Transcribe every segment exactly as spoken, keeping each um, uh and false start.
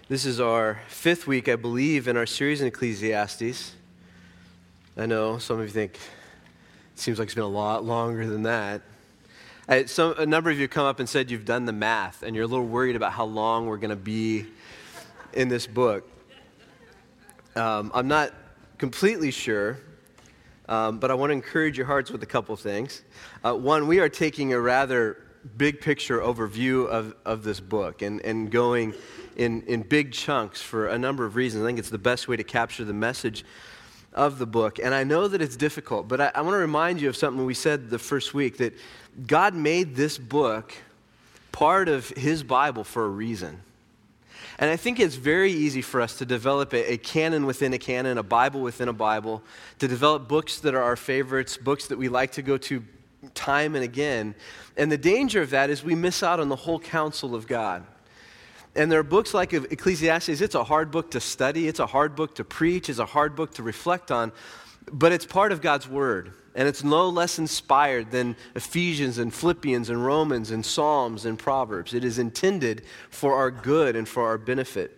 This is our fifth week, I believe, in our series in Ecclesiastes. I know some of you think it seems like it's been a lot longer than that. I, some, a number of you come up and said you've done the math, and you're a little worried about how long we're going to be in this book. Um, I'm not completely sure, um, but I want to encourage your hearts with a couple of things. Uh, one, we are taking a rather big picture overview of, of this book and, and going in, in big chunks for a number of reasons. I think it's the best way to capture the message of the book. And I know that it's difficult, but I, I want to remind you of something we said the first week, that God made this book part of His Bible for a reason. And I think it's very easy for us to develop a, a canon within a canon, a Bible within a Bible, to develop books that are our favorites, books that we like to go to time and again. And the danger of that is we miss out on the whole counsel of God. And there are books like Ecclesiastes. It's a hard book to study. It's a hard book to preach. It's a hard book to reflect on. But it's part of God's Word. And it's no less inspired than Ephesians and Philippians and Romans and Psalms and Proverbs. It is intended for our good and for our benefit.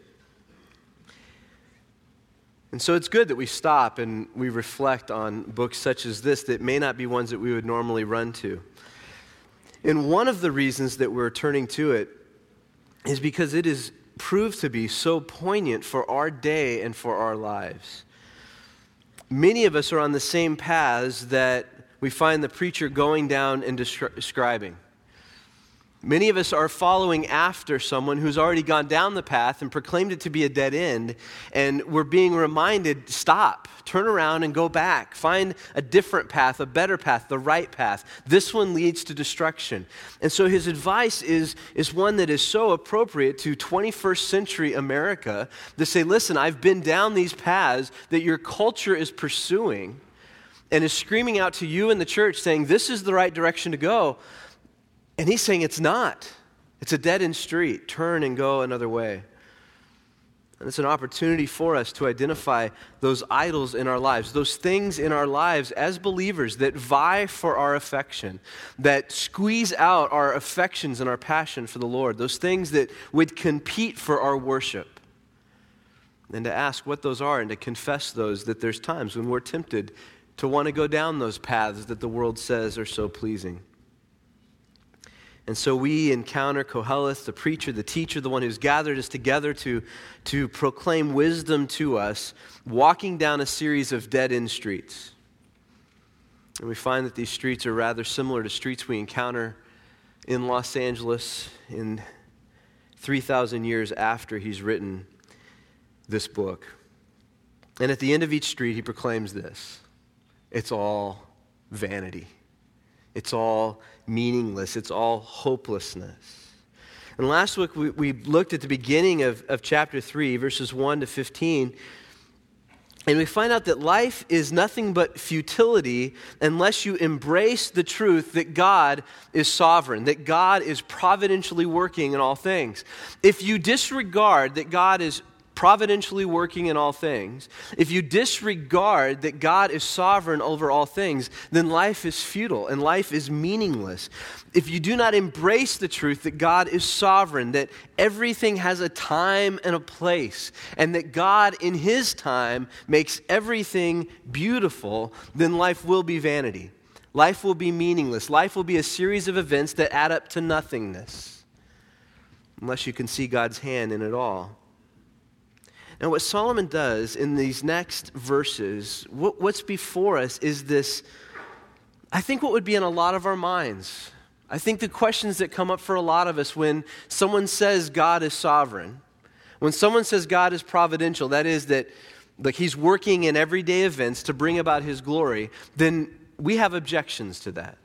And so it's good that we stop and we reflect on books such as this that may not be ones that we would normally run to. And one of the reasons that we're turning to it is because it is proved to be so poignant for our day and for our lives. Many of us are on the same paths that we find the preacher going down and describing. Many of us are following after someone who's already gone down the path and proclaimed it to be a dead end, and we're being reminded, stop, turn around and go back. Find a different path, a better path, the right path. This one leads to destruction. And so his advice is, is one that is so appropriate to twenty-first century America to say, listen, I've been down these paths that your culture is pursuing and is screaming out to you in the church saying, this is the right direction to go. And he's saying it's not. It's a dead-end street. Turn and go another way. And it's an opportunity for us to identify those idols in our lives, those things in our lives as believers that vie for our affection, that squeeze out our affections and our passion for the Lord, those things that would compete for our worship. And to ask what those are and to confess those, that there's times when we're tempted to want to go down those paths that the world says are so pleasing. And so we encounter Koheleth, the preacher, the teacher, the one who's gathered us together to, to proclaim wisdom to us, walking down a series of dead-end streets. And we find that these streets are rather similar to streets we encounter in Los Angeles in three thousand years after he's written this book. And at the end of each street, he proclaims this: it's all vanity. It's all meaningless. It's all hopelessness. And last week we, we looked at the beginning of, of chapter three, verses one to fifteen, and we find out that life is nothing but futility unless you embrace the truth that God is sovereign, that God is providentially working in all things. If you disregard that God is providentially working in all things, if you disregard that God is sovereign over all things, then life is futile and life is meaningless. If you do not embrace the truth that God is sovereign, that everything has a time and a place, and that God in His time makes everything beautiful, then life will be vanity. Life will be meaningless. Life will be a series of events that add up to nothingness, unless you can see God's hand in it all. And what Solomon does in these next verses, what, what's before us is this, I think what would be in a lot of our minds. I think the questions that come up for a lot of us when someone says God is sovereign, when someone says God is providential, that is that like He's working in everyday events to bring about His glory, then we have objections to that.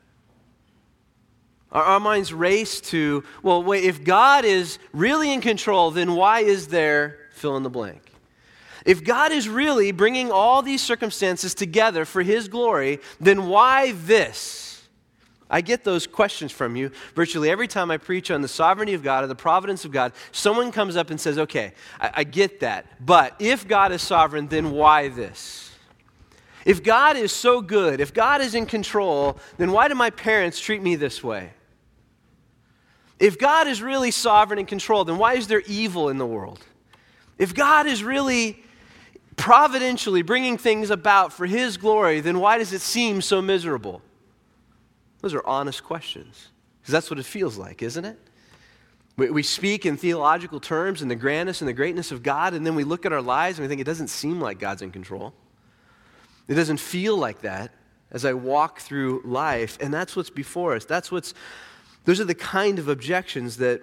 Our, our minds race to, well, wait, if God is really in control, then why is there fill in the blank? If God is really bringing all these circumstances together for His glory, then why this? I get those questions from you virtually every time I preach on the sovereignty of God or the providence of God. Someone comes up and says, okay, I, I get that, but if God is sovereign, then why this? If God is so good, if God is in control, then why do my parents treat me this way? If God is really sovereign and controlled, then why is there evil in the world? If God is really providentially bringing things about for his glory, then why does it seem so miserable? Those are honest questions, because that's what it feels like, isn't it? We, we speak in theological terms and the grandness and the greatness of God, and then we look at our lives and we think it doesn't seem like God's in control. It doesn't feel like that as I walk through life, and that's what's before us. That's what's, those are the kind of objections that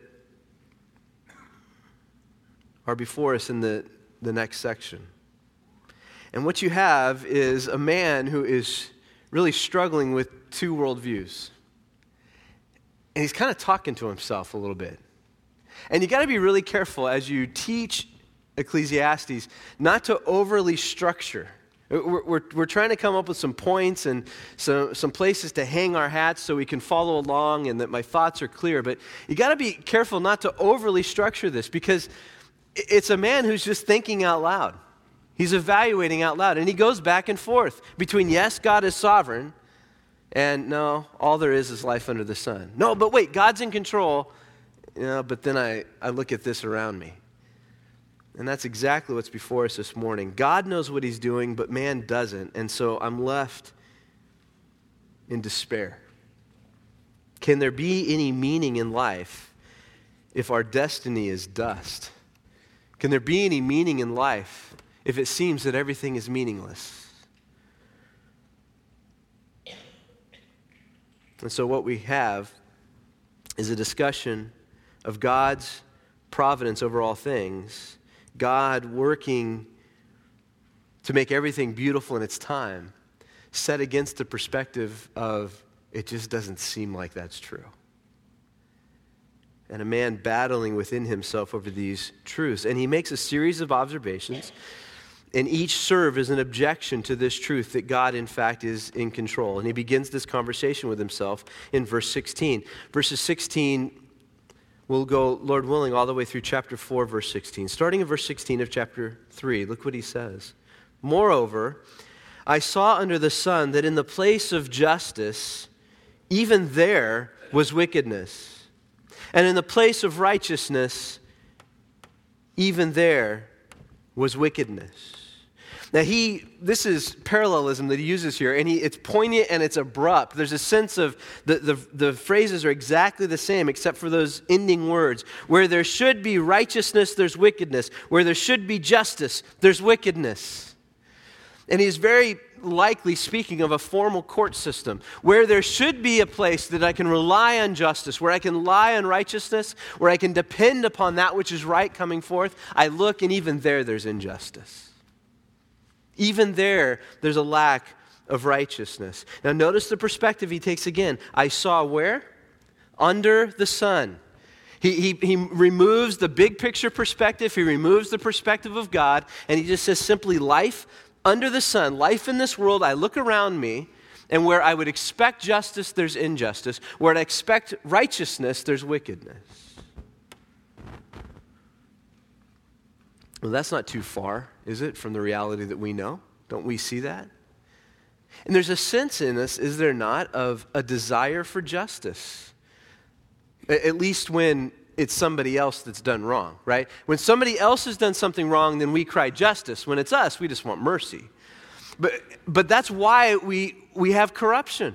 are before us in the, the next section. And what you have is a man who is really struggling with two worldviews. And he's kind of talking to himself a little bit. And you got to be really careful as you teach Ecclesiastes not to overly structure. We're, we're, we're trying to come up with some points and some, some places to hang our hats so we can follow along and that my thoughts are clear. But you got to be careful not to overly structure this, because it's a man who's just thinking out loud. He's evaluating out loud. And he goes back and forth between, yes, God is sovereign, and no, all there is is life under the sun. No, but wait, God's in control. You know, but then I, I look at this around me. And that's exactly what's before us this morning. God knows what he's doing, but man doesn't. And so I'm left in despair. Can there be any meaning in life if our destiny is dust? Can there be any meaning in life if it seems that everything is meaningless? And so what we have is a discussion of God's providence over all things, God working to make everything beautiful in its time, set against the perspective of it just doesn't seem like that's true. And a man battling within himself over these truths. And he makes a series of observations, and each serve as an objection to this truth that God, in fact, is in control. And he begins this conversation with himself in verse sixteen. Verses sixteen, we'll go, Lord willing, all the way through chapter four, verse sixteen. Starting in verse sixteen of chapter three, look what he says. Moreover, I saw under the sun that in the place of justice, even there was wickedness. And in the place of righteousness, even there was wickedness. Now he, this is parallelism that he uses here, and he, it's poignant and it's abrupt. There's a sense of, the, the, the phrases are exactly the same except for those ending words. Where there should be righteousness, there's wickedness. Where there should be justice, there's wickedness. And he's very likely speaking of a formal court system, where there should be a place that I can rely on justice, where I can rely on righteousness, where I can depend upon that which is right coming forth. I look, and even there, there's injustice. Even there, there's a lack of righteousness. Now notice the perspective he takes again. I saw where? Under the sun. He, he, he removes the big picture perspective. He removes the perspective of God. And he just says simply life under the sun. Life in this world. I look around me, and where I would expect justice, there's injustice. Where I'd expect righteousness, there's wickedness. Well, that's not too far, is it, from the reality that we know? Don't we see that? And there's a sense in us, is there not, of a desire for justice? At least when it's somebody else that's done wrong, right? When somebody else has done something wrong, then we cry justice. When it's us, we just want mercy. But, but that's why we, we have corruption.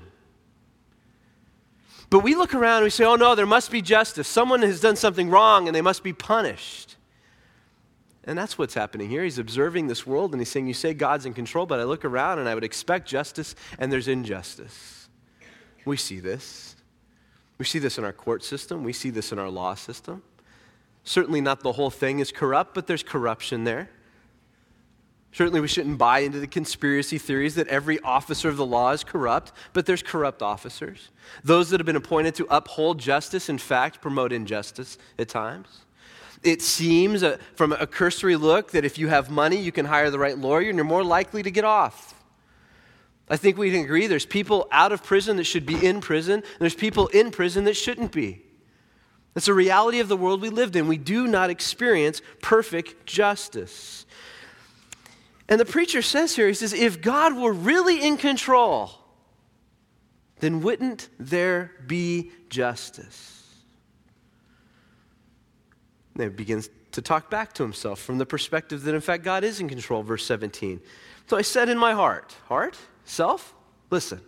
But we look around and we say, oh no, there must be justice. Someone has done something wrong and they must be punished. And that's what's happening here. He's observing this world and he's saying, you say God's in control, but I look around and I would expect justice, and there's injustice. We see this. We see this in our court system. We see this in our law system. Certainly not the whole thing is corrupt, but there's corruption there. Certainly we shouldn't buy into the conspiracy theories that every officer of the law is corrupt, but there's corrupt officers. Those that have been appointed to uphold justice, in fact, promote injustice at times. It seems uh, from a cursory look that if you have money, you can hire the right lawyer and you're more likely to get off. I think we can agree there's people out of prison that should be in prison, and there's people in prison that shouldn't be. That's a reality of the world we lived in. We do not experience perfect justice. And the preacher says here, he says, if God were really in control, then wouldn't there be justice? And he begins to talk back to himself from the perspective that, in fact, God is in control, verse seventeen. So I said in my heart, heart, self, listen.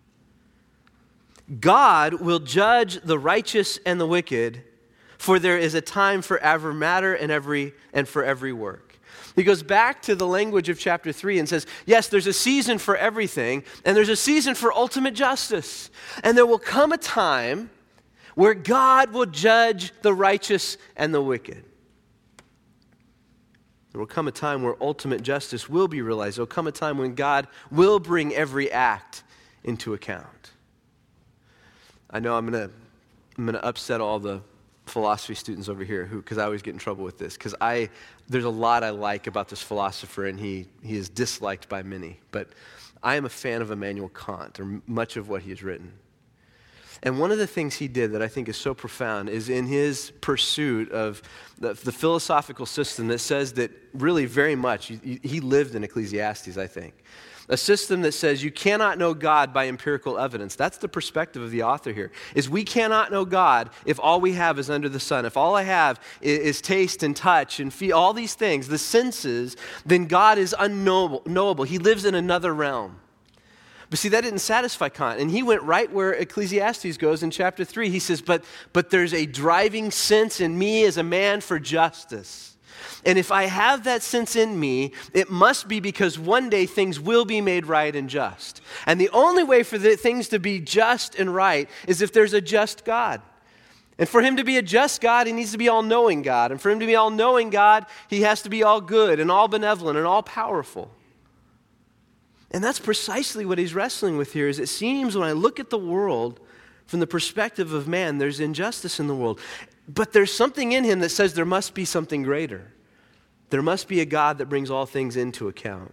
God will judge the righteous and the wicked, for there is a time for every matter and every and for every work. He goes back to the language of chapter three and says, yes, there's a season for everything, and there's a season for ultimate justice. And there will come a time where God will judge the righteous and the wicked. There will come a time where ultimate justice will be realized. There will come a time when God will bring every act into account. I know I'm going to I'm going to upset all the philosophy students over here who, because I always get in trouble with this, because I there's a lot I like about this philosopher, and he he is disliked by many. But I am a fan of Immanuel Kant, or much of what he has written. And one of the things he did that I think is so profound is in his pursuit of the, the philosophical system that says that really very much, he, he lived in Ecclesiastes, I think. A system that says you cannot know God by empirical evidence. That's the perspective of the author here, is we cannot know God if all we have is under the sun. If all I have is, is taste and touch and feel, all these things, the senses, then God is unknowable. Knowable. He lives in another realm. But see, that didn't satisfy Kant. And he went right where Ecclesiastes goes in chapter three. He says, but, but there's a driving sense in me as a man for justice. And if I have that sense in me, it must be because one day things will be made right and just. And the only way for the things to be just and right is if there's a just God. And for him to be a just God, he needs to be all-knowing God. And for him to be all-knowing God, he has to be all good and all benevolent and all powerful. And that's precisely what he's wrestling with here, is it seems when I look at the world from the perspective of man, there's injustice in the world. But there's something in him that says there must be something greater. There must be a God that brings all things into account.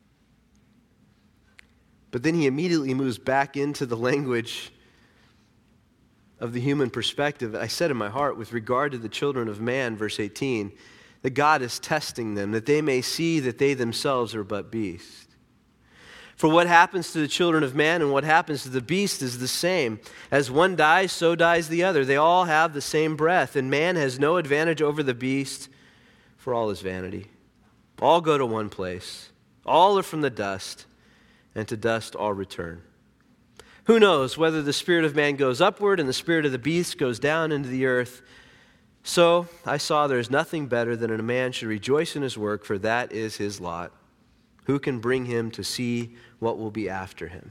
But then he immediately moves back into the language of the human perspective. I said in my heart, with regard to the children of man, verse eighteen, that God is testing them, that they may see that they themselves are but beasts. For what happens to the children of man and what happens to the beast is the same. As one dies, so dies the other. They all have the same breath, and man has no advantage over the beast, for all is vanity. All go to one place. All are from the dust, and to dust all return. Who knows whether the spirit of man goes upward and the spirit of the beast goes down into the earth? So I saw there is nothing better than a man should rejoice in his work, for that is his lot. Who can bring him to see what will be after him?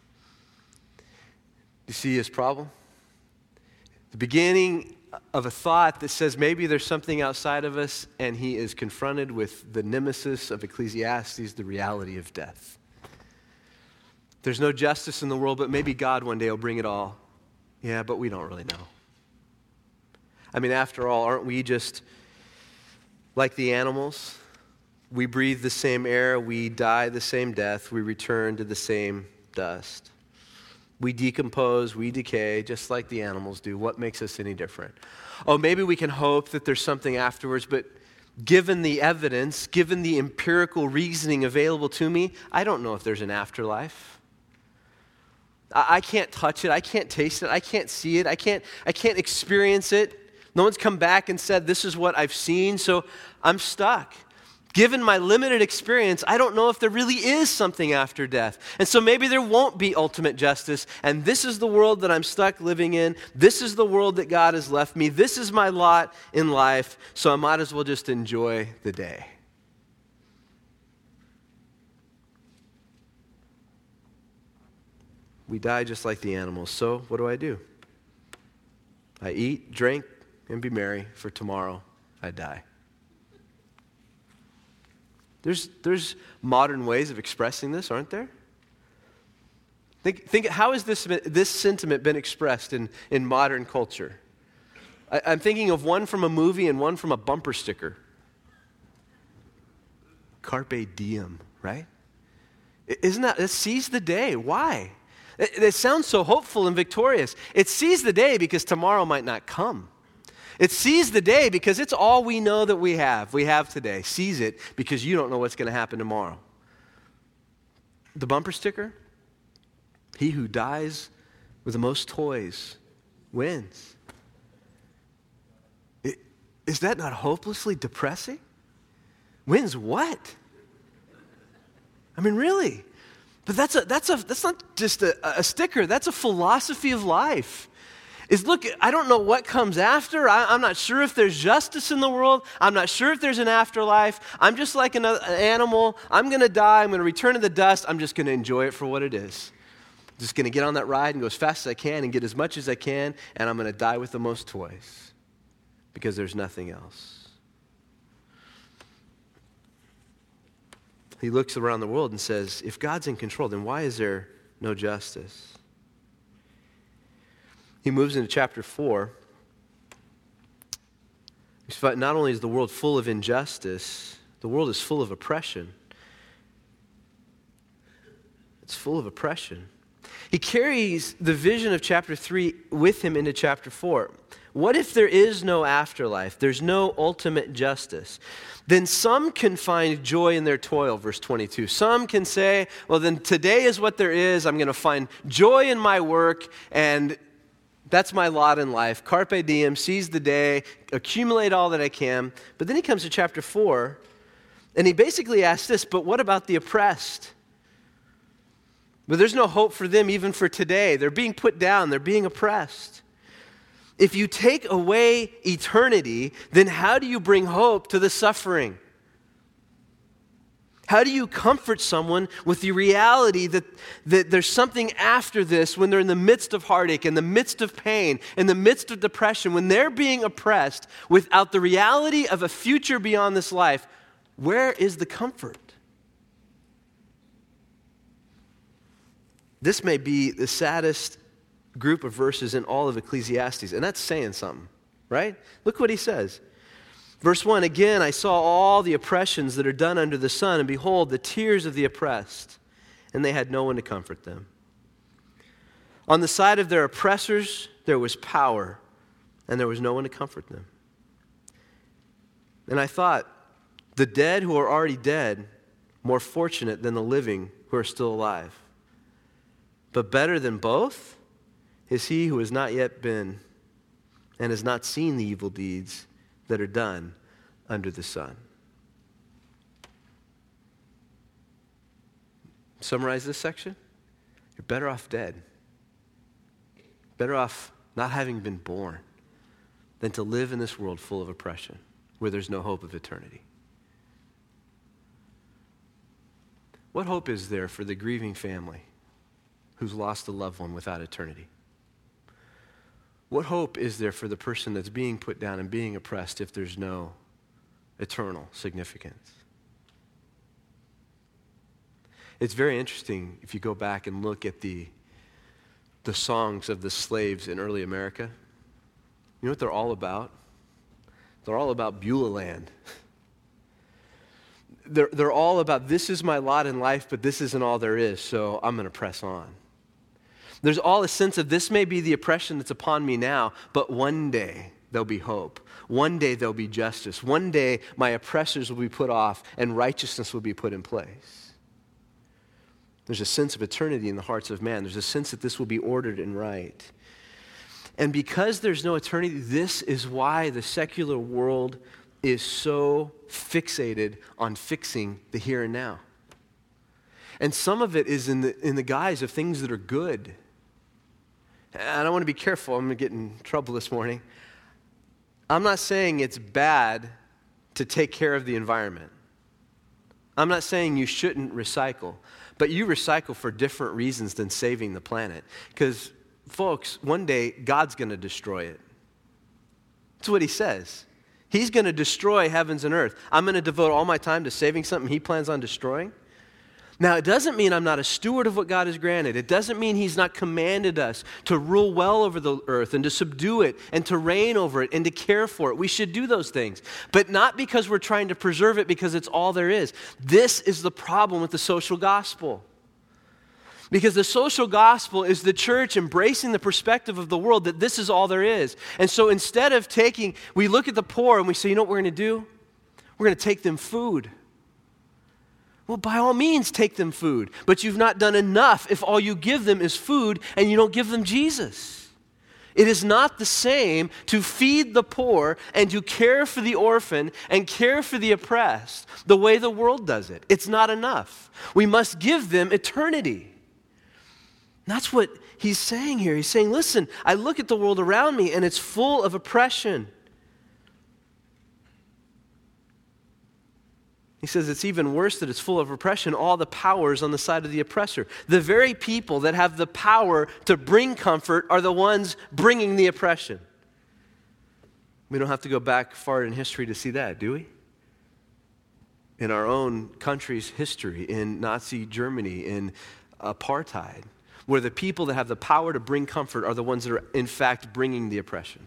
You see his problem? The beginning of a thought that says maybe there's something outside of us, and he is confronted with the nemesis of Ecclesiastes, the reality of death. There's no justice in the world, but maybe God one day will bring it all. Yeah, but we don't really know. I mean, after all, aren't we just like the animals? We breathe the same air, we die the same death, we return to the same dust. We decompose, we decay, just like the animals do. What makes us any different? Oh, maybe we can hope that there's something afterwards, but given the evidence, given the empirical reasoning available to me, I don't know if there's an afterlife. I can't touch it, I can't taste it, I can't see it, I can't, I can't experience it. No one's come back and said, this is what I've seen, so I'm stuck. Given my limited experience, I don't know if there really is something after death. And so maybe there won't be ultimate justice. And this is the world that I'm stuck living in. This is the world that God has left me. This is my lot in life. So I might as well just enjoy the day. We die just like the animals. So what do I do? I eat, drink, and be merry, for tomorrow I die. There's, there's modern ways of expressing this, aren't there? Think, think how has this, this sentiment been expressed in, in modern culture? I, I'm thinking of one from a movie and one from a bumper sticker. Carpe diem, right? Isn't that, it seize the day. Why? It, it sounds so hopeful and victorious. It seize the day because tomorrow might not come. It seize the day because it's all we know that we have. We have today. Seize it because you don't know what's going to happen tomorrow. The bumper sticker? He who dies with the most toys wins. It, is that not hopelessly depressing? Wins what? I mean, really? But that's a that's a that's not just a, a sticker. That's a philosophy of life. Is look, I don't know what comes after. I, I'm not sure if there's justice in the world. I'm not sure if there's an afterlife. I'm just like an, an animal. I'm going to die. I'm going to return to the dust. I'm just going to enjoy it for what it is. I'm just going to get on that ride and go as fast as I can and get as much as I can, and I'm going to die with the most toys because there's nothing else. He looks around the world and says, if God's in control, then why is there no justice? He moves into chapter four. Not only is the world full of injustice, the world is full of oppression. It's full of oppression. He carries the vision of chapter three with him into chapter four. What if there is no afterlife? There's no ultimate justice. Then some can find joy in their toil, verse twenty-two. Some can say, well, then today is what there is. I'm going to find joy in my work, and that's my lot in life. Carpe diem, seize the day, accumulate all that I can. But then he comes to chapter four, and he basically asks this, but what about the oppressed? But there's no hope for them even for today. They're being put down. They're being oppressed. If you take away eternity, then how do you bring hope to the suffering? How do you comfort someone with the reality that, that there's something after this when they're in the midst of heartache, in the midst of pain, in the midst of depression, when they're being oppressed without the reality of a future beyond this life? Where is the comfort? This may be the saddest group of verses in all of Ecclesiastes, and that's saying something, right? Look what he says. Verse one, again, I saw all the oppressions that are done under the sun, and behold, the tears of the oppressed, and they had no one to comfort them. On the side of their oppressors, there was power, and there was no one to comfort them. And I thought, the dead who are already dead, more fortunate than the living who are still alive. But better than both is he who has not yet been and has not seen the evil deeds that are done under the sun. Summarize this section. You're better off dead. Better off not having been born than to live in this world full of oppression where there's no hope of eternity. What hope is there for the grieving family who's lost a loved one without eternity? What hope is there for the person that's being put down and being oppressed if there's no eternal significance? It's very interesting if you go back and look at the, the songs of the slaves in early America. You know what they're all about? They're all about Beulah land. They're, they're all about, this is my lot in life, but this isn't all there is, so I'm going to press on. There's all a sense of this may be the oppression that's upon me now, but one day there'll be hope. One day there'll be justice. One day my oppressors will be put off and righteousness will be put in place. There's a sense of eternity in the hearts of man. There's a sense that this will be ordered and right. And because there's no eternity, this is why the secular world is so fixated on fixing the here and now. And some of it is in the, in the guise of things that are good. And I want to be careful. I'm going to get in trouble this morning. I'm not saying it's bad to take care of the environment. I'm not saying you shouldn't recycle. But you recycle for different reasons than saving the planet. Because, folks, one day God's going to destroy it. That's what he says. He's going to destroy heavens and earth. I'm going to devote all my time to saving something he plans on destroying. Now, it doesn't mean I'm not a steward of what God has granted. It doesn't mean he's not commanded us to rule well over the earth and to subdue it and to reign over it and to care for it. We should do those things, but not because we're trying to preserve it because it's all there is. This is the problem with the social gospel. Because the social gospel is the church embracing the perspective of the world that this is all there is. And so instead of taking, we look at the poor and we say, you know what we're going to do? We're going to take them food. Well, by all means, take them food. But you've not done enough if all you give them is food and you don't give them Jesus. It is not the same to feed the poor and to care for the orphan and care for the oppressed the way the world does it. It's not enough. We must give them eternity. And that's what he's saying here. He's saying, listen, I look at the world around me and it's full of oppression. He says it's even worse that it's full of oppression. All the power is on the side of the oppressor. The very people that have the power to bring comfort are the ones bringing the oppression. We don't have to go back far in history to see that, do we? In our own country's history, in Nazi Germany, in apartheid, where the people that have the power to bring comfort are the ones that are in fact bringing the oppression.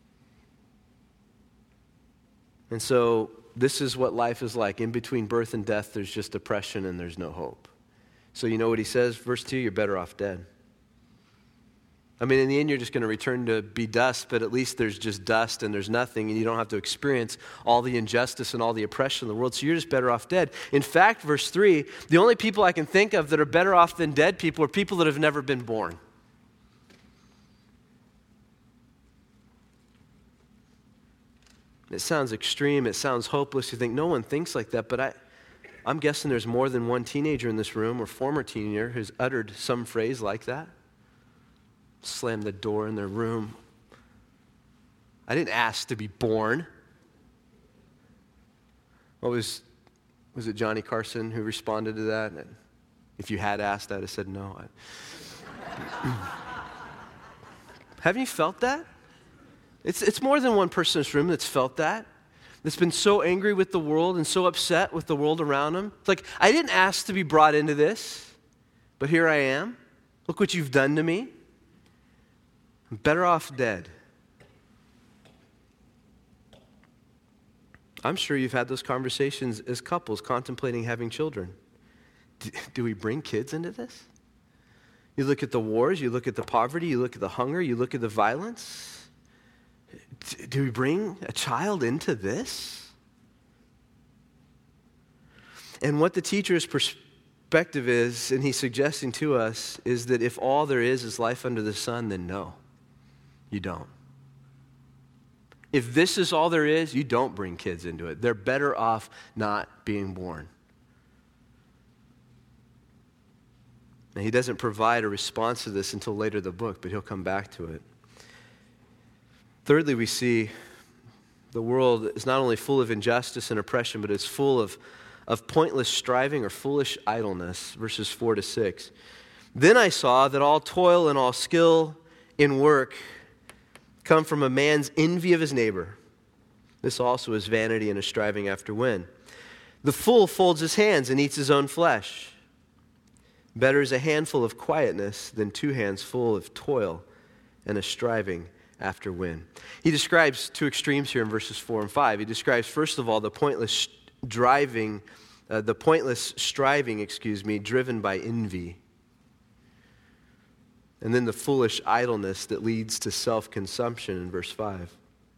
And so this is what life is like. In between birth and death, there's just oppression and there's no hope. So you know what he says? Verse two, you're better off dead. I mean, in the end, you're just going to return to be dust, but at least there's just dust and there's nothing, and you don't have to experience all the injustice and all the oppression in the world, so you're just better off dead. In fact, verse three, the only people I can think of that are better off than dead people are people that have never been born. It sounds extreme. It sounds hopeless. You think, no one thinks like that. But I, I'm guessing there's more than one teenager in this room or former teenager who's uttered some phrase like that. Slammed the door in their room. I didn't ask to be born. What was, was it Johnny Carson who responded to that? If you had asked, I'd have said no. Haven't you felt that? It's, it's more than one person in this room that's felt that, that's been so angry with the world and so upset with the world around them. It's like, I didn't ask to be brought into this, but here I am. Look what you've done to me. I'm better off dead. I'm sure you've had those conversations as couples contemplating having children. Do, do we bring kids into this? You look at the wars, you look at the poverty, you look at the hunger, you look at the violence. Do we bring a child into this? And what the teacher's perspective is, and he's suggesting to us, is that if all there is is life under the sun, then no, you don't. If this is all there is, you don't bring kids into it. They're better off not being born. Now, he doesn't provide a response to this until later in the book, but he'll come back to it. Thirdly, we see the world is not only full of injustice and oppression, but it's full of, of pointless striving or foolish idleness, verses four to six. Then I saw that all toil and all skill in work come from a man's envy of his neighbor. This also is vanity and a striving after wind. The fool folds his hands and eats his own flesh. Better is a handful of quietness than two hands full of toil and a striving after wind. He describes two extremes here in verses four and five. He describes, first of all, the pointless driving, uh, the pointless striving, excuse me, driven by envy. And then the foolish idleness that leads to self-consumption in verse five.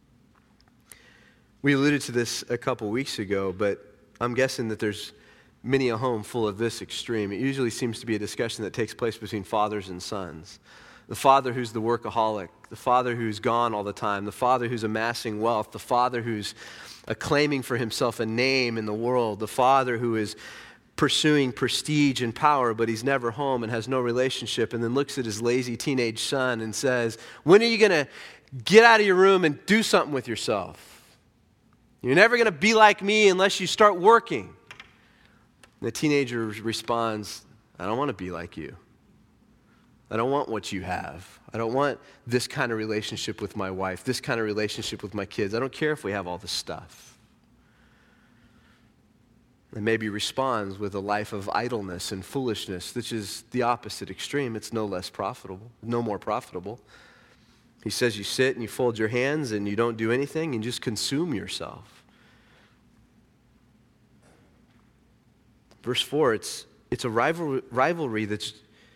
We alluded to this a couple weeks ago, but I'm guessing that there's many a home full of this extreme. It usually seems to be a discussion that takes place between fathers and sons. The father who's the workaholic, the father who's gone all the time, the father who's amassing wealth, the father who's claiming for himself a name in the world, the father who is pursuing prestige and power, but he's never home and has no relationship, and then looks at his lazy teenage son and says, when are you going to get out of your room and do something with yourself? You're never going to be like me unless you start working. And the teenager responds, I don't want to be like you. I don't want what you have. I don't want this kind of relationship with my wife, this kind of relationship with my kids. I don't care if we have all this stuff. And maybe responds with a life of idleness and foolishness, which is the opposite extreme. It's no less profitable, no more profitable. He says you sit and you fold your hands and you don't do anything and just consume yourself. Verse four, it's, it's a rival, rivalry that's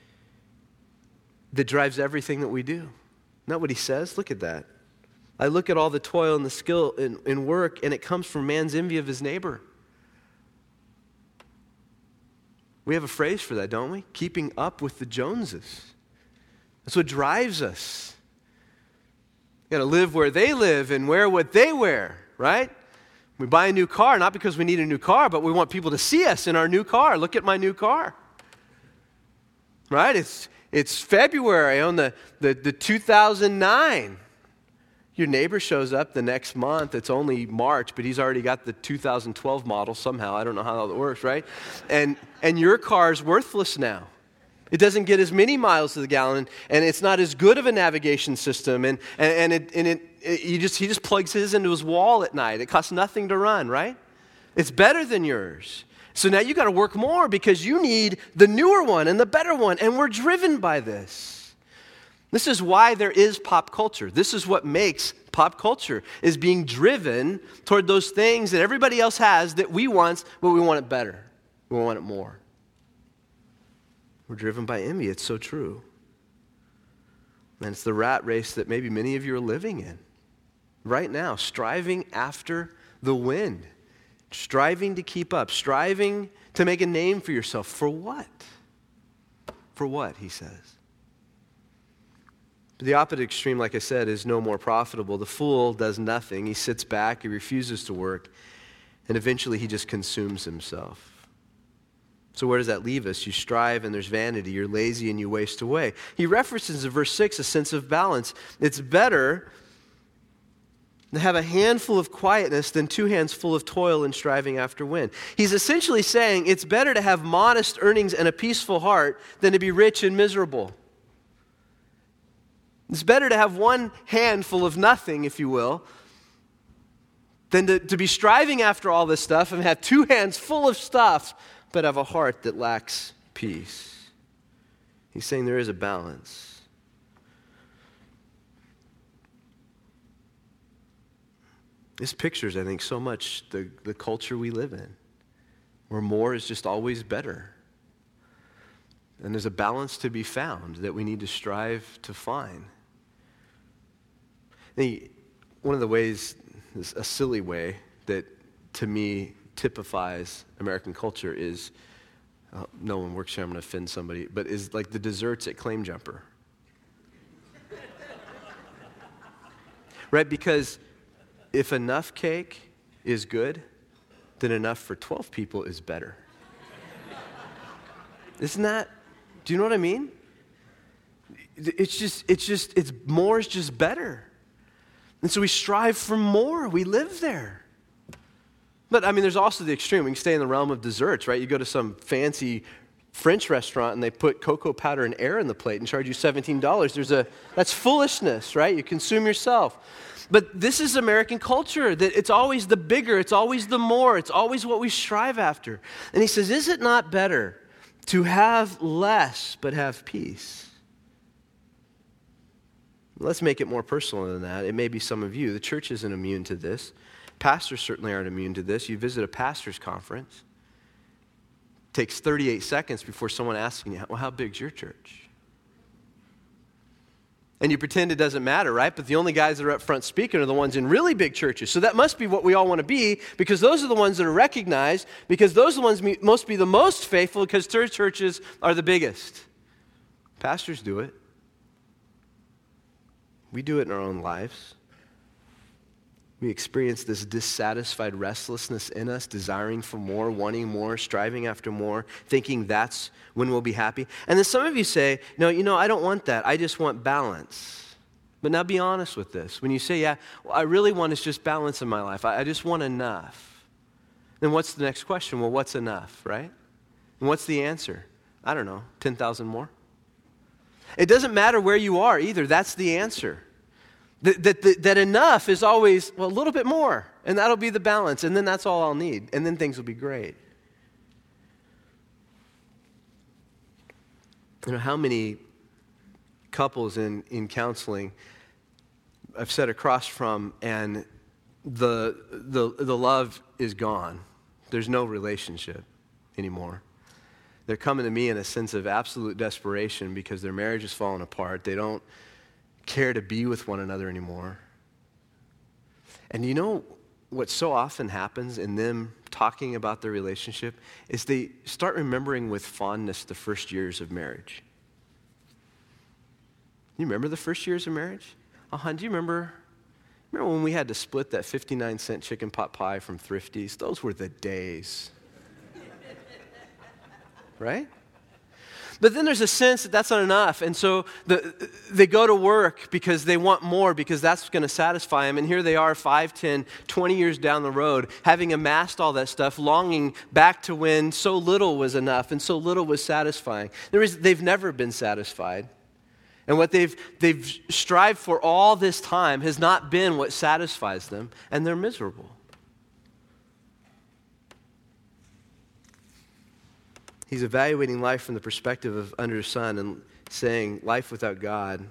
that drives everything that we do. Isn't that what he says? Look at that. I look at all the toil and the skill in, in work, and it comes from man's envy of his neighbor. We have a phrase for that, don't we? Keeping up with the Joneses. That's what drives us. got to live where they live and wear what they wear, right? We buy a new car, not because we need a new car, but we want people to see us in our new car. Look at my new car. Right? It's it's February. I own the, the, the two thousand nine. Your neighbor shows up the next month. It's only March, but he's already got the two thousand twelve model somehow. I don't know how that works, right? And and your car's worthless now. It doesn't get as many miles to the gallon, and it's not as good of a navigation system. And and, and it and it, it he just he just plugs his into his wall at night. It costs nothing to run, right? It's better than yours. So now you got to work more because you need the newer one and the better one, and we're driven by this. This is why there is pop culture. This is what makes pop culture, is being driven toward those things that everybody else has that we want, but we want it better. We want it more. We're driven by envy. It's so true. And it's the rat race that maybe many of you are living in right now, striving after the wind, striving to keep up, striving to make a name for yourself. For what? For what, he says. The opposite extreme, like I said, is no more profitable. The fool does nothing. He sits back, he refuses to work, and eventually he just consumes himself. So where does that leave us? You strive and there's vanity. You're lazy and you waste away. He references in verse six a sense of balance. It's better to have a handful of quietness than two hands full of toil and striving after wind. He's essentially saying it's better to have modest earnings and a peaceful heart than to be rich and miserable. It's better to have one hand full of nothing, if you will, than to, to be striving after all this stuff and have two hands full of stuff, but have a heart that lacks peace. He's saying there is a balance. This pictures, I think, so much the, the culture we live in, where more is just always better. And there's a balance to be found that we need to strive to find. The, one of the ways, a silly way that to me typifies American culture is, uh, no one works here, I'm going to offend somebody, but is like the desserts at Claim Jumper. Right? Because if enough cake is good, then enough for twelve people is better. Isn't that, do you know what I mean? It's just, it's just, it's more is just better. And so we strive for more. We live there. But, I mean, there's also the extreme. We can stay in the realm of desserts, right? You go to some fancy French restaurant and they put cocoa powder and air in the plate and charge you seventeen dollars. There's a, that's foolishness, right? You consume yourself. But this is American culture, that it's always the bigger, it's always the more, it's always what we strive after. And he says, is it not better to have less but have peace? Let's make it more personal than that. It may be some of you. The church isn't immune to this. Pastors certainly aren't immune to this. You visit a pastor's conference. It takes thirty-eight seconds before someone asks you, well, how big's your church? And you pretend it doesn't matter, right? But the only guys that are up front speaking are the ones in really big churches. So that must be what we all want to be, because those are the ones that are recognized, because those are the ones that must be the most faithful, because church churches are the biggest. Pastors do it. We do it in our own lives. We experience this dissatisfied restlessness in us, desiring for more, wanting more, striving after more, thinking that's when we'll be happy. And then some of you say, no, you know, I don't want that. I just want balance. But now be honest with this. When you say, yeah, well, I really want is just balance in my life. I, I just want enough. Then what's the next question? Well, what's enough, right? And what's the answer? I don't know, ten thousand more? It doesn't matter where you are either. That's the answer. That, that, that, that enough is always, well, a little bit more, and that'll be the balance, and then that's all I'll need, and then things will be great. You know, how many couples in, in counseling I've sat across from, and the, the, the love is gone. There's no relationship anymore. They're coming to me in a sense of absolute desperation because their marriage has fallen apart. They don't care to be with one another anymore. And you know what so often happens in them talking about their relationship is they start remembering with fondness the first years of marriage. You remember the first years of marriage? Uh-huh. Do you remember Remember when we had to split that fifty-nine cent chicken pot pie from Thrifty's? Those were the days. Right? But then there's a sense that that's not enough. And so the, they go to work because they want more, because that's going to satisfy them. And here they are five, ten, twenty years down the road, having amassed all that stuff, longing back to when so little was enough and so little was satisfying. There is, they've never been satisfied. And what they've, they've strived for all this time has not been what satisfies them, and they're miserable. He's evaluating life from the perspective of under the sun and saying life without God,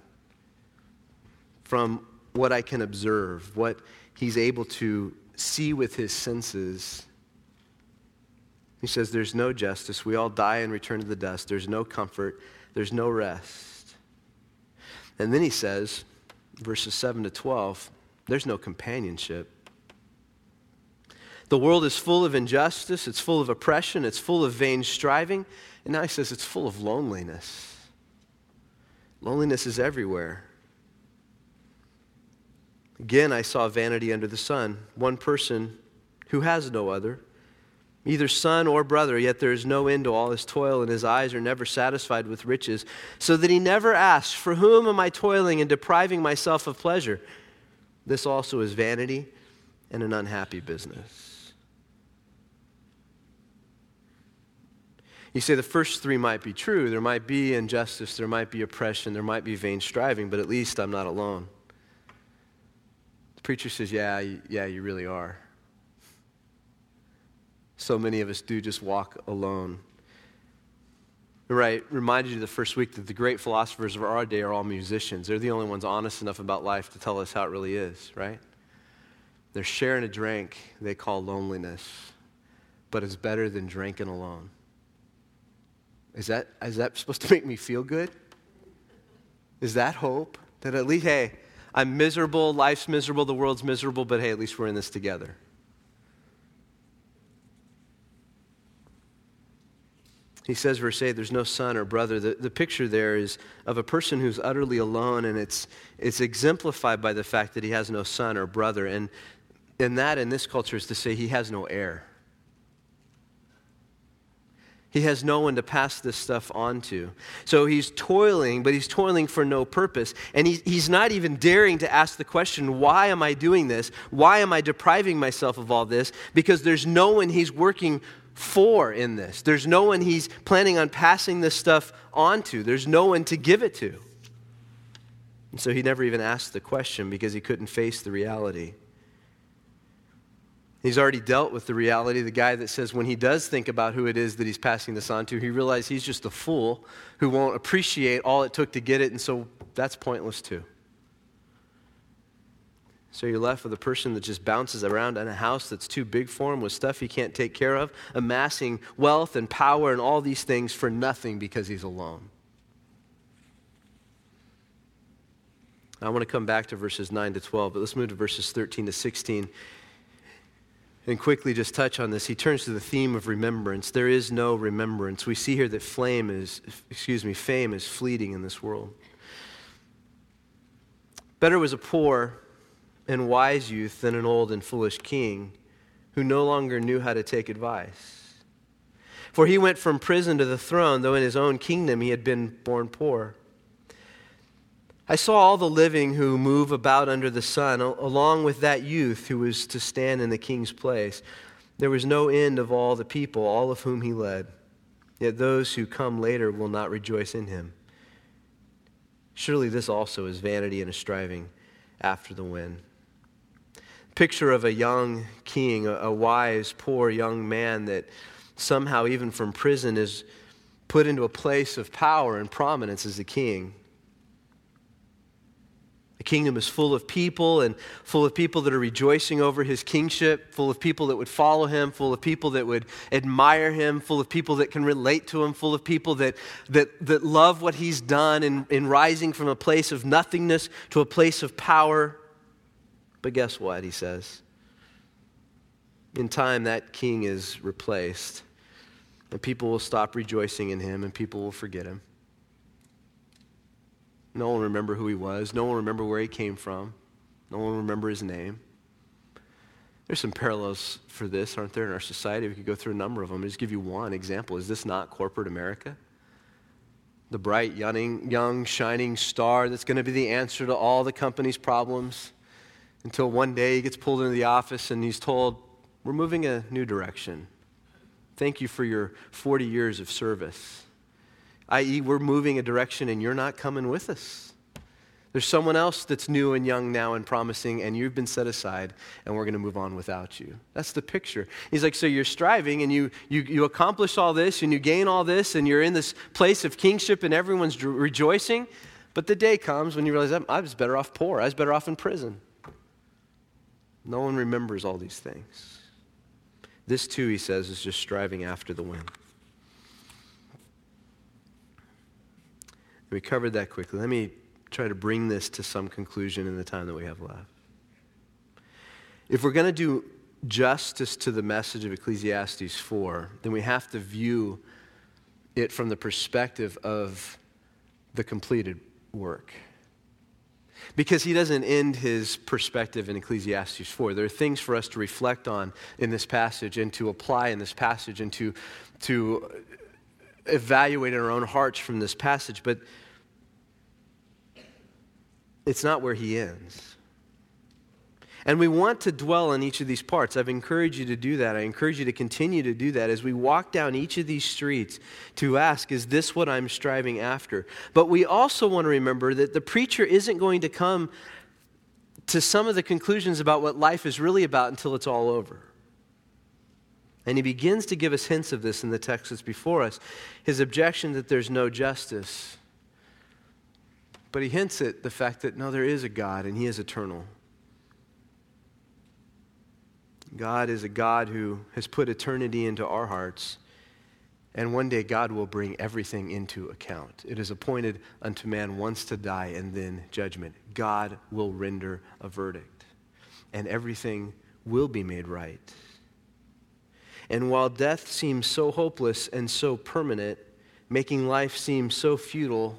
from what I can observe, what he's able to see with his senses. He says there's no justice. We all die and return to the dust. There's no comfort. There's no rest. And then he says, verses seven to twelve, there's no companionship. The world is full of injustice, it's full of oppression, it's full of vain striving, and now he says it's full of loneliness. Loneliness is everywhere. Again, I saw vanity under the sun, one person who has no other, either son or brother, yet there is no end to all his toil, and his eyes are never satisfied with riches, so that he never asks, for whom am I toiling and depriving myself of pleasure? This also is vanity and an unhappy business. You say the first three might be true. There might be injustice, there might be oppression, there might be vain striving, but at least I'm not alone. The preacher says, yeah, yeah, you really are. So many of us do just walk alone. Right, reminded you the first week that the great philosophers of our day are all musicians. They're the only ones honest enough about life to tell us how it really is, right? They're sharing a drink they call loneliness, but it's better than drinking alone. Is that, is that supposed to make me feel good? Is that hope? That at least, hey, I'm miserable, life's miserable, the world's miserable, but hey, at least we're in this together. He says, verse eight, there's no son or brother. The, the picture there is of a person who's utterly alone, and it's it's exemplified by the fact that he has no son or brother. And, and that in this culture is to say he has no heir. He has no one to pass this stuff on to. So he's toiling, but he's toiling for no purpose. And he, he's not even daring to ask the question, why am I doing this? Why am I depriving myself of all this? Because there's no one he's working for in this. There's no one he's planning on passing this stuff on to. There's no one to give it to. And so he never even asked the question because he couldn't face the reality. He's already dealt with the reality. The guy that says when he does think about who it is that he's passing this on to, he realizes he's just a fool who won't appreciate all it took to get it, and so that's pointless too. So you're left with a person that just bounces around in a house that's too big for him with stuff he can't take care of, amassing wealth and power and all these things for nothing because he's alone. I want to come back to verses nine to twelve, but let's move to verses thirteen to sixteen. And quickly just touch on this. He turns to the theme of remembrance. There is no remembrance. We see here that flame is, excuse me, fame is fleeting in this world. Better was a poor and wise youth than an old and foolish king who no longer knew how to take advice. For he went from prison to the throne, though in his own kingdom he had been born poor. I saw all the living who move about under the sun, along with that youth who was to stand in the king's place. There was no end of all the people, all of whom he led. Yet those who come later will not rejoice in him. Surely this also is vanity and a striving after the wind. Picture of a young king, a wise, poor young man that somehow even from prison is put into a place of power and prominence as a king. The kingdom is full of people and full of people that are rejoicing over his kingship, full of people that would follow him, full of people that would admire him, full of people that can relate to him, full of people that that, that love what he's done in, in rising from a place of nothingness to a place of power. But guess what, he says? In time, that king is replaced, and people will stop rejoicing in him, and people will forget him. No one will remember who he was. No one will remember where he came from. No one will remember his name. There's some parallels for this, aren't there, in our society? We could go through a number of them. I'll just give you one example. Is this not corporate America? The bright, young, young, shining star that's going to be the answer to all the company's problems until one day he gets pulled into the office and he's told, we're moving a new direction. Thank you for your forty years of service. that is, we're moving a direction and you're not coming with us. There's someone else that's new and young now and promising, and you've been set aside, and we're going to move on without you. That's the picture. He's like, so you're striving, and you, you, you accomplish all this, and you gain all this, and you're in this place of kingship, and everyone's rejoicing, but the day comes when you realize, I was better off poor. I was better off in prison. No one remembers all these things. This, too, he says, is just striving after the wind. We covered that quickly. Let me try to bring this to some conclusion in the time that we have left. If we're going to do justice to the message of Ecclesiastes four, then we have to view it from the perspective of the completed work. Because he doesn't end his perspective in Ecclesiastes four. There are things for us to reflect on in this passage and to apply in this passage and to, to evaluate in our own hearts from this passage. But it's not where he ends. And we want to dwell on each of these parts. I've encouraged you to do that. I encourage you to continue to do that as we walk down each of these streets to ask, is this what I'm striving after? But we also want to remember that the preacher isn't going to come to some of the conclusions about what life is really about until it's all over. And he begins to give us hints of this in the text that's before us. His objection that there's no justice. But he hints at the fact that, no, there is a God, and he is eternal. God is a God who has put eternity into our hearts, and one day God will bring everything into account. It is appointed unto man once to die and then judgment. God will render a verdict, and everything will be made right. And while death seems so hopeless and so permanent, making life seem so futile,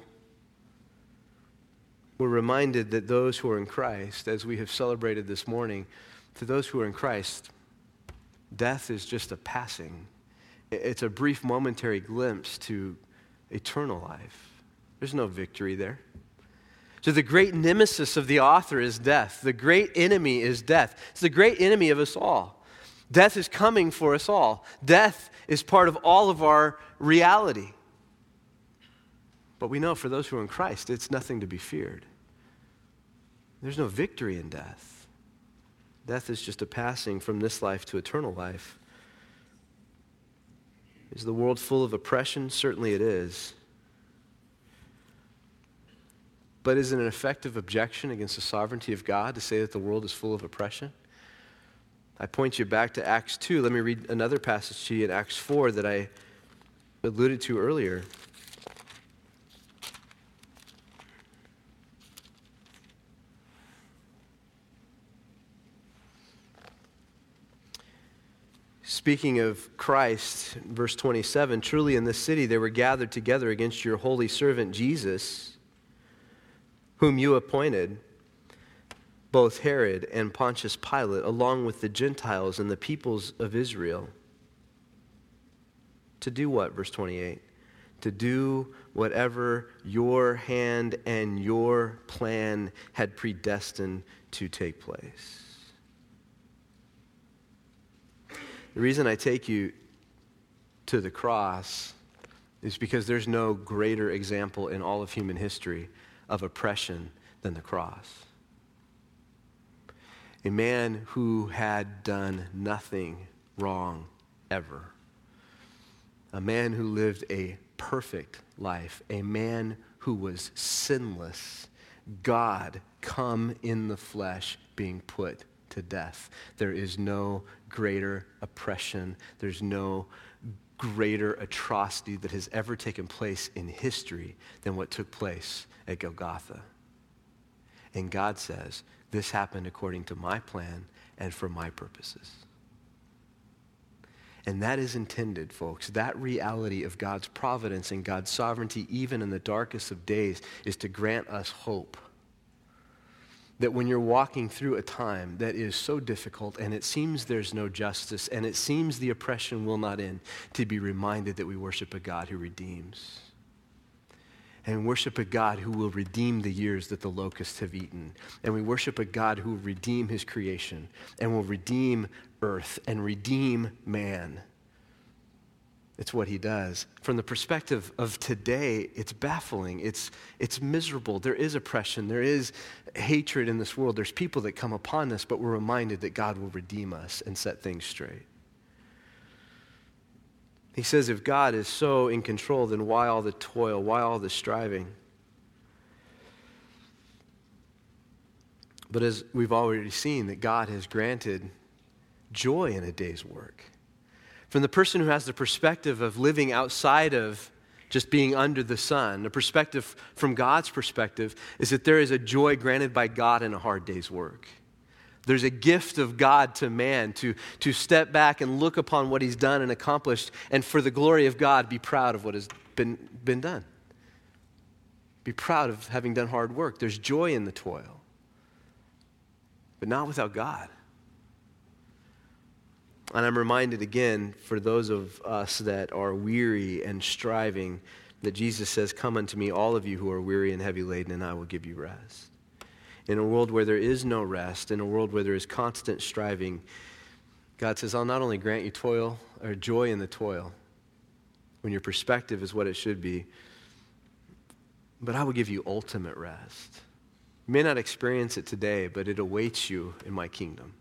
we're reminded that those who are in Christ, as we have celebrated this morning, to those who are in Christ, death is just a passing. It's a brief momentary glimpse to eternal life. There's no victory there. So the great nemesis of the author is death. The great enemy is death. It's the great enemy of us all. Death is coming for us all. Death is part of all of our reality. But we know for those who are in Christ, it's nothing to be feared. There's no victory in death. Death is just a passing from this life to eternal life. Is the world full of oppression? Certainly it is. But is it an effective objection against the sovereignty of God to say that the world is full of oppression? I point you back to Acts two. Let me read another passage to you in Acts four that I alluded to earlier. Speaking of Christ, verse twenty-seven, truly in this city they were gathered together against your holy servant Jesus, whom you appointed, both Herod and Pontius Pilate, along with the Gentiles and the peoples of Israel. To do what, verse twenty-eight? To do whatever your hand and your plan had predestined to take place. The reason I take you to the cross is because there's no greater example in all of human history of oppression than the cross. A man who had done nothing wrong ever. A man who lived a perfect life. A man who was sinless. God come in the flesh being put to death. There is no greater oppression. There's no greater atrocity that has ever taken place in history than what took place at Golgotha. And God says, this happened according to my plan and for my purposes. And that is intended, folks. That reality of God's providence and God's sovereignty, even in the darkest of days, is to grant us hope. that when you're walking through a time that is so difficult and it seems there's no justice and it seems the oppression will not end, to be reminded that we worship a God who redeems. And worship a God who will redeem the years that the locusts have eaten. And we worship a God who will redeem his creation and will redeem earth and redeem man. It's what he does. From the perspective of today, it's baffling. It's, it's miserable. There is oppression. There is hatred in this world. There's people that come upon us, but we're reminded that God will redeem us and set things straight. He says if God is so in control, then why all the toil? Why all the striving? But as we've already seen, that God has granted joy in a day's work. From the person who has the perspective of living outside of just being under the sun, the perspective from God's perspective is that there is a joy granted by God in a hard day's work. There's a gift of God to man to, to step back and look upon what he's done and accomplished, and for the glory of God, be proud of what has been, been done. Be proud of having done hard work. There's joy in the toil, but not without God. And I'm reminded again, for those of us that are weary and striving, that Jesus says, "Come unto me, all of you who are weary and heavy laden, and I will give you rest." In a world where there is no rest, in a world where there is constant striving, God says, I'll not only grant you toil or joy in the toil, when your perspective is what it should be, but I will give you ultimate rest. You may not experience it today, but it awaits you in my kingdom.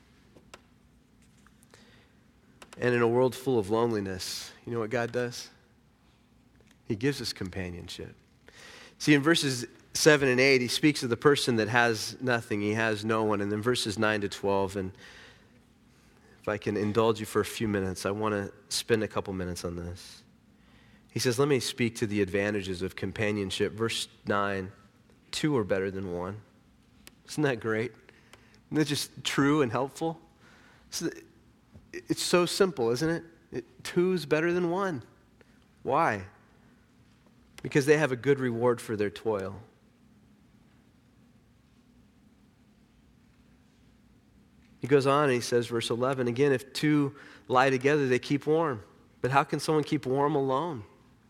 And in a world full of loneliness, you know what God does? He gives us companionship. See, in verses seven and eight, he speaks of the person that has nothing. He has no one. And then verses nine to twelve, and if I can indulge you for a few minutes, I want to spend a couple minutes on this. He says, let me speak to the advantages of companionship. Verse nine, two are better than one. Isn't that great? Isn't that just true and helpful? So it's so simple, isn't it? it? Two's better than one. Why? Because they have a good reward for their toil. He goes on and he says, verse eleven, again, if two lie together, they keep warm. But how can someone keep warm alone?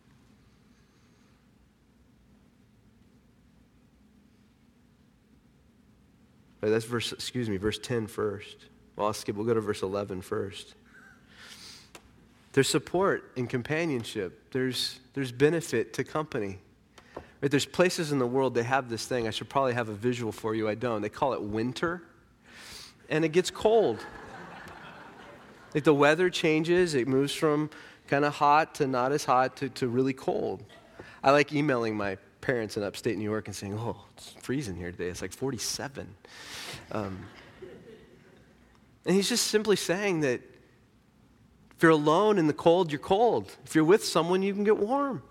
Right, that's verse, excuse me, verse ten first. Well, I'll skip, we'll go to verse eleven first. There's support and companionship. There's, there's benefit to company. Right, there's places in the world they have this thing. I should probably have a visual for you. I don't. They call it winter. And it gets cold. Like the weather changes. It moves from kind of hot to not as hot to, to really cold. I like emailing my parents in upstate New York and saying, oh, it's freezing here today. It's like forty-seven. Um, and he's just simply saying that if you're alone in the cold, you're cold. If you're with someone, you can get warm.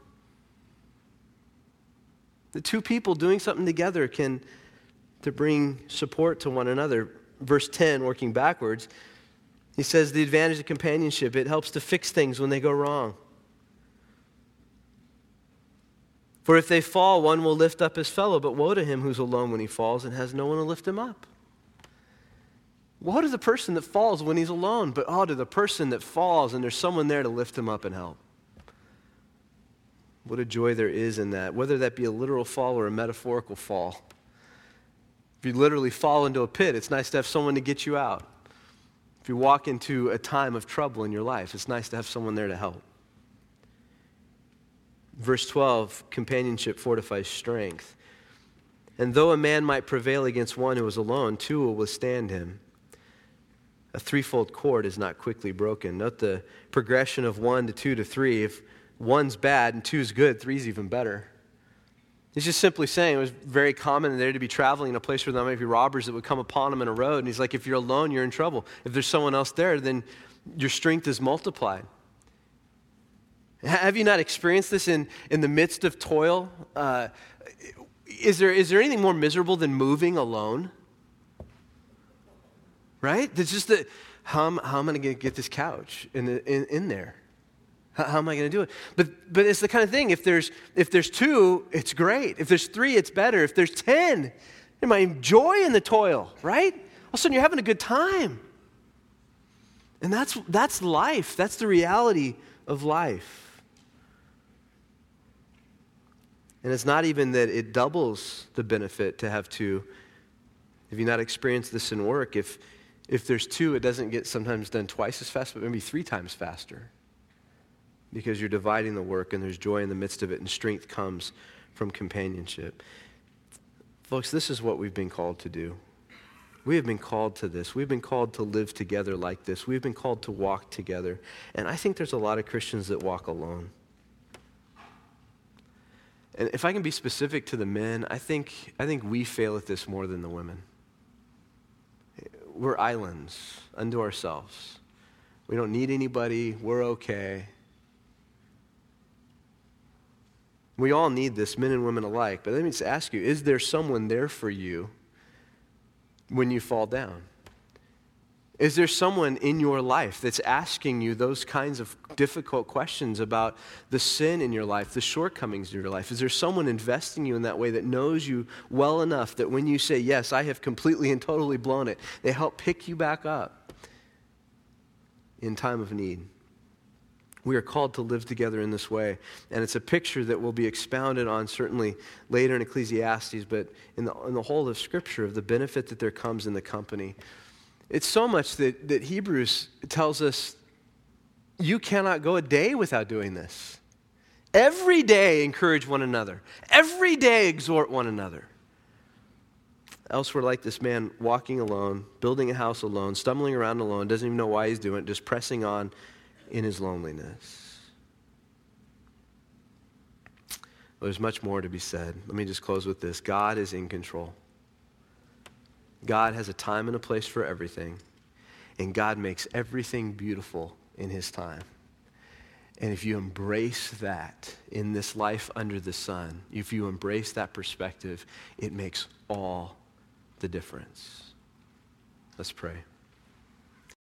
The two people doing something together can to bring support to one another. Verse ten, working backwards, he says the advantage of companionship, it helps to fix things when they go wrong. For if they fall, one will lift up his fellow, but woe to him who's alone when he falls and has no one to lift him up. Woe to the person that falls when he's alone, but oh, to the person that falls and there's someone there to lift him up and help. What a joy there is in that, whether that be a literal fall or a metaphorical fall. If you literally fall into a pit, it's nice to have someone to get you out. If you walk into a time of trouble in your life, it's nice to have someone there to help. Verse twelve, companionship fortifies strength. And though a man might prevail against one who is alone, two will withstand him. A threefold cord is not quickly broken. Note the progression of one to two to three. If one's bad and two's good, three's even better. He's just simply saying it was very common there to be traveling in a place where there might be robbers that would come upon him in a road. And he's like, if you're alone, you're in trouble. If there's someone else there, then your strength is multiplied. Have you not experienced this in, in the midst of toil? Uh, is there is there anything more miserable than moving alone? Right? It's just that, how am, how am I going to get this couch in, the, in, in there? How, how am I going to do it? But but it's the kind of thing, if there's if there's two, it's great. If there's three, it's better. If there's ten, There might be joy in the toil, right? All of a sudden you're having a good time. And that's that's life. That's the reality of life. And it's not even that it doubles the benefit to have two. If you've not experienced this in work, if if there's two, it doesn't get sometimes done twice as fast, but maybe three times faster. Because you're dividing the work and there's joy in the midst of it, and strength comes from companionship. Folks, this is what we've been called to do. We have been called to this. We've been called to live together like this. We've been called to walk together. And I think there's a lot of Christians that walk alone. And if I can be specific to the men, I think I think we fail at this more than the women. We're islands unto ourselves. We don't need anybody. We're okay. We all need this, men and women alike. But let me just ask you, is there someone there for you when you fall down? Is there someone in your life that's asking you those kinds of difficult questions about the sin in your life, the shortcomings in your life? Is there someone investing you in that way that knows you well enough that when you say, yes, I have completely and totally blown it, they help pick you back up in time of need? We are called to live together in this way. And it's a picture that will be expounded on certainly later in Ecclesiastes, but in the, in the whole of Scripture, of the benefit that there comes in the company. It's so much that, that Hebrews tells us you cannot go a day without doing this. Every day encourage one another. Every day exhort one another. Else we're like this man walking alone, building a house alone, stumbling around alone, doesn't even know why he's doing it, just pressing on in his loneliness. Well, there's much more to be said. Let me just close with this. God is in control. God has a time and a place for everything, and God makes everything beautiful in his time. And if you embrace that in this life under the sun, if you embrace that perspective, it makes all the difference. Let's pray.